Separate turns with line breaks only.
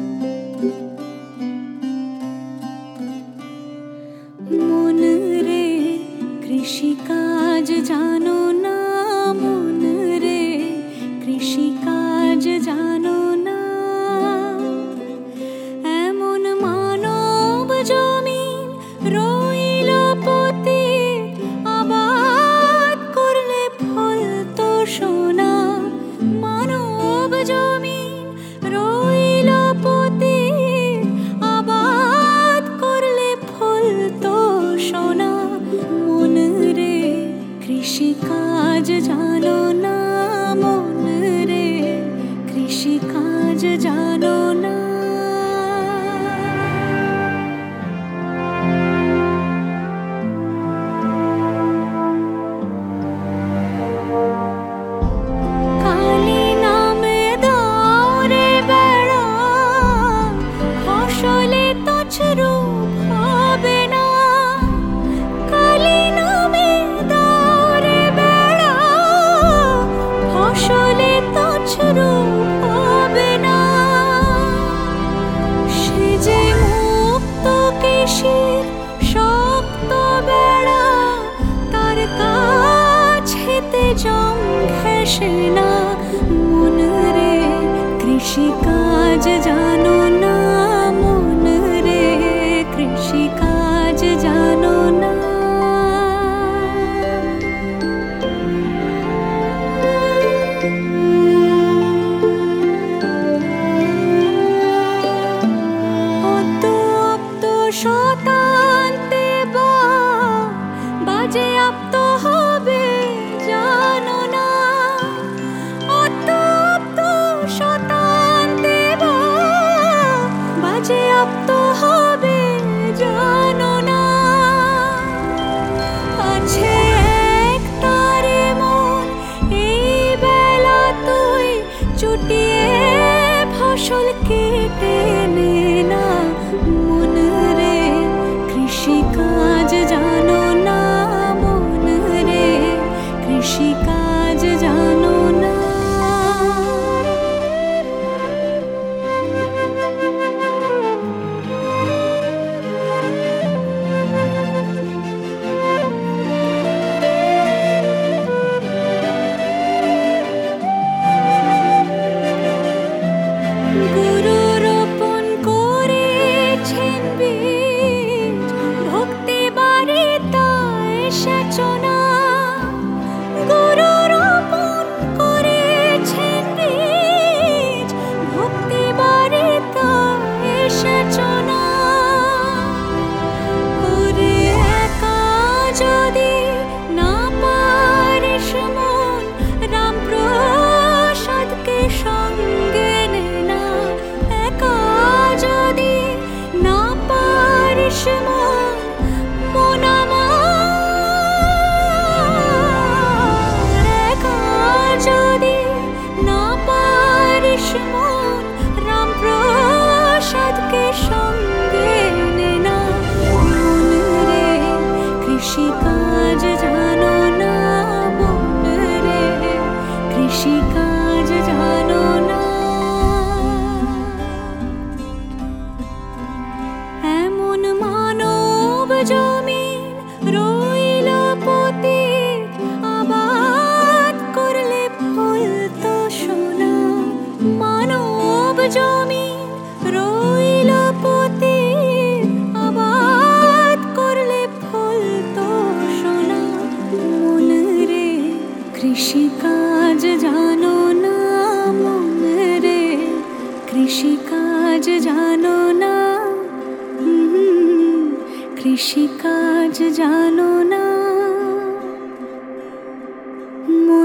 মন রে কৃষিকাজ জানো না, মন রে কৃষিকাজ জানো না। এমন মানব জমিন রইল পতিত, আবাদ করলে ফল তো সোনা। মানব জমিন রইল পতিত, আবাদ করলে ফল তো সোনা। মন রে কৃষিকাজ জানো না, মন রে কৃষিকাজ জানো না। কালি নামে দাও রে বেড়া, ফসলে তছরূপ হবে না। কালি নামে দাও রে বেড়া, ফসলে তছরূপ হবে না। সে যে মুক্ত কেশির শক্ত বেড়া, তার কাছেতে জম ঘেঁষে না। মন রে কৃষিকাজ জানো না, মন রে কৃষিকাজ জানো না। অত অপ্ত শতান্তে বাজে আপ্ত হবে জানো না। অত অপ্ত শতান্তে বাজে আপ্ত হবে জানো না। আছে এক তারে মন এই বেলা তুই চুটিয়ে ফসল কেটে নে না। মন রে কৃষিকাজ জানো না, মন রে কৃষিকাজ জানো না। গুরু রোপণ করেছেন বীজ, ভক্তি বাড়ি তাই সেচনা। গুরু রোপণ করেছেন বীজ, ভক্তি বাড়ি তাই সেচনা। ওরে একা যদি না পারিস মন, রাম প্রসাদকে সঙ্গে নে না। একা যদি না পারিস মন, মন আমার। একা যদি না পারিস মন, রাম প্রসাদকে সঙ্গে নে না। মন রে কৃষিকাজ জানো না, মন রে কৃষিকাজ জানো না। এমন মানব জমিন রইল পতিত, আবাদ করলে ফল তো সোনা। মানব জমিন রইল পতিত, আবাদ করলে ফল তো সোনা। মন রে কৃষিকাজ জানো না, মন রে কৃষিকাজ জানো না। কৃষিকাজ জানো না।